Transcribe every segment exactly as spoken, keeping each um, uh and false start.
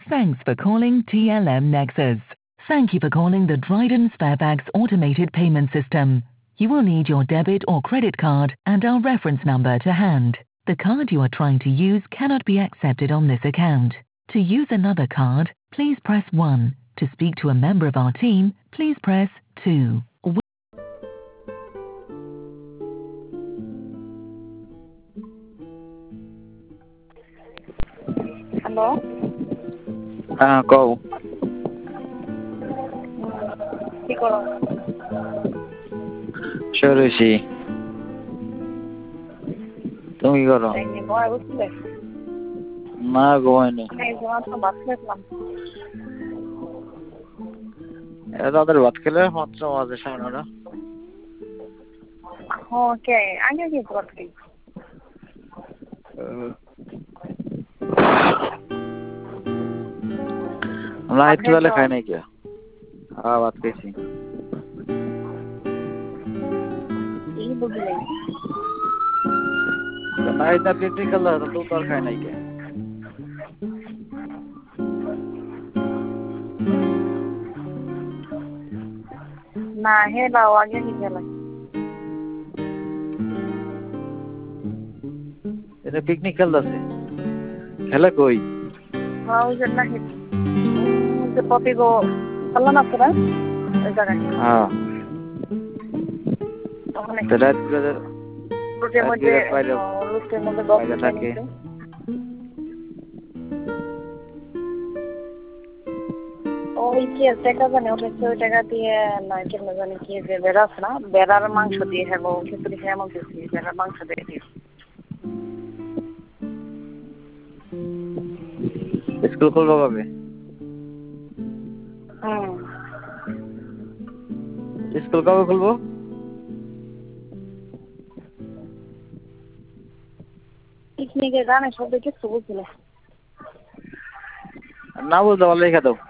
Thanks for calling T L M Nexus. Thank you for calling the Dryden Sparebags automated payment system. You will need your debit or credit card and our reference number to hand. The card you are trying to use cannot be accepted on this account. To use another card, please press one. To speak to a member of our team, please press two. Hello? হ্যাঁ কও কি করো? শুয়ে রয়েছি। তুমি কি করো? এই নিয়ে ঘুমায় বসছিলে? না ঘুমাইনি। আমি এই তোমার তো ভাত খেয়েছিলাম। এরা তাদের ভাত খেলে মাত্র বাজে সাড়ে নটা। ওকে, আগে কি ভাত খাই? আমরা একটু বেলা খাই নাই কে? হ্যাঁ ভাত খেয়েছি। এই বুঝলে? না এটা প্র্যাকটিক্যাল তো তো আর খাই নাই কে? না হে লাও আগে কি খেলা? এটা পিকনিক খেলতেছে। খেলে কই? হ্যাঁ ওই জন্য হে যে পপি গো খেলা না করে ওই জায়গায়। হ্যাঁ। ওখানে তো রাত করে রুটের মধ্যে রুটের মধ্যে দশ থাকে। ওই কি টাকা জানে উঠেছে ওই টাকা দিয়ে না কেমন জানি কি যে বেড়া আছে না বেড়ার মাংস দিয়ে হ্যাঁ খিচুড়ি খেয়ে এমন কিছু বেড়ার মাংস দিয়ে দিয়ে স্কুল খুলবো কবে? হুম স্কুল কবে খুলবো? পিকনিকে গানে সবাই কিছু বুঝছিল না বলতে পারলে রেখে দাও।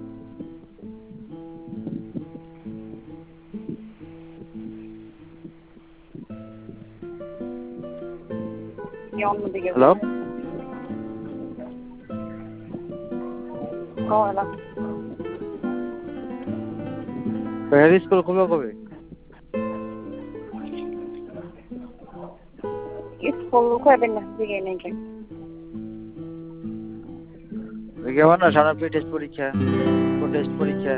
অন্যদিকে হ্যালো স্কুল খুলবো কবে? স্কুল কবে না দিকে নেই কেন কেমন না সারা টেস্ট পরীক্ষা টেস্ট পরীক্ষা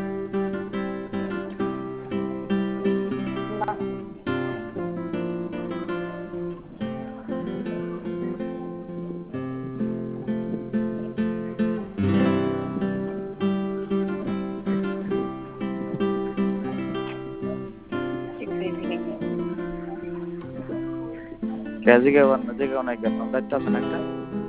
কেজি কেমন না যে কেমন কেন দায়িত্ব আছে না একটা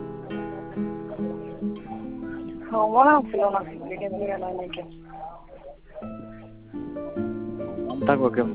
মনে হচ্ছিল না দিকে দিকে নয় নাকি থাকবো কেমন